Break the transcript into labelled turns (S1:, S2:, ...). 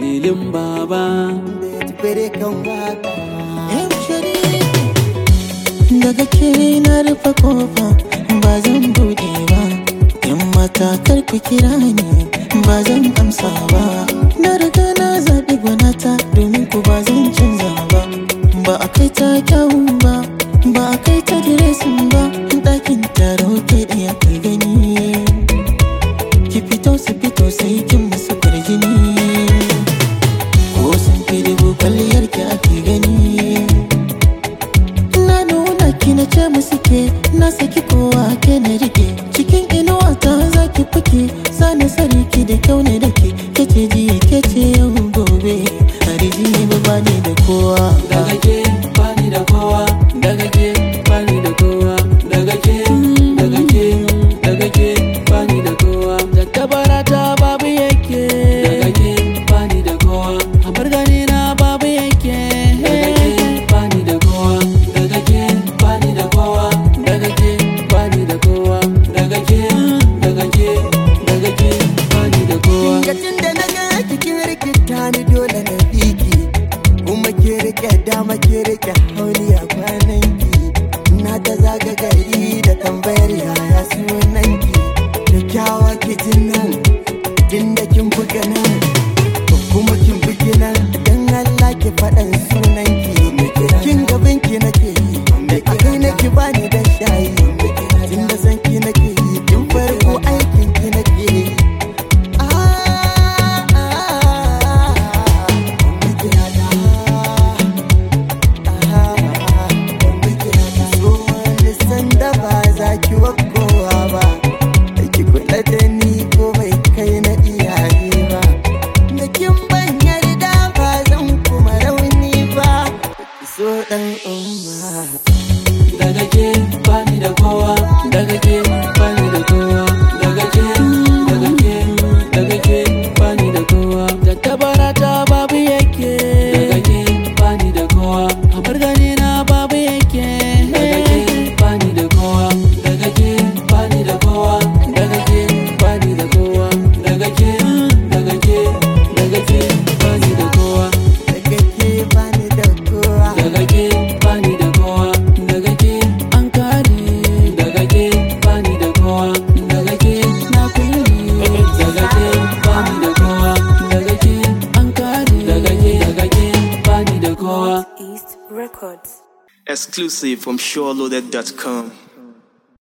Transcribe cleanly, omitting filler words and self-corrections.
S1: lilin baba
S2: daga ke na rufe kofa ba zan bude ba, yan mata kar ku kira ni ba zan amsa ba, na riga na zaɓi gwanata domin ku ba zan canza ba, ba a kai ta kyawun ba, ba a kai ta diresin ba, ɗakin taro ke ɗaya kai gani, ki fito su fito sai kin musu kwarjini, ko sun fi dubu kwalliyar ki ake gani, na nuna ki na ce musu ke na saki kowa ke na rike, cikin inuwa ta zaki fike sani sarki da kyau ne da ke kece ji kece yau gobe hariji ba bani da kowa,
S1: daga ke bani da kowa, daga ke bani da kowa, daga ke daga ke daga ke bani da kowa, da tabara ta babu yake, daga ke bani da kowa, amar gani na babu yake, daga ke bani da kowa, daga ke bani da kowa, daga ke bani da kowa, daga ke daga ke daga ke bani da kowa.
S3: Lokacin da na ga cikin rikita ni dole na biki, kuma ke rike dama ke rike hauli a kwananki, na ta zaga gari da tambayar yaya sunanki, da kyawa kitin nan tun da kin buga nan kuma kin bugi nan, dan Allah ki faɗan sunanki, kin gaban ki nake yi a kai nake bani da shayi, tun da san ki nake yi tun farko aikin ki nake yi.
S1: Daga ke bani da kowa, daga ke bani da kowa, daga ke daga ke daga ke bani da kowa, da tabara ta babu yake, daga ke bani da kowa, amar gani na babu yake, daga ke bani da kowa, daga ke bani da kowa, daga ke bani da kowa, daga ke daga ke daga ke bani da kowa,
S3: Daga ke bani da kowa,
S1: daga ke bani da kowa, daga ke an kare, daga ke bani da kowa, daga ke na kuli, daga ke bani da kowa, daga ke an kare, daga ke bani da kowa.
S4: East Records.
S5: Exclusive from SureLoaded.com.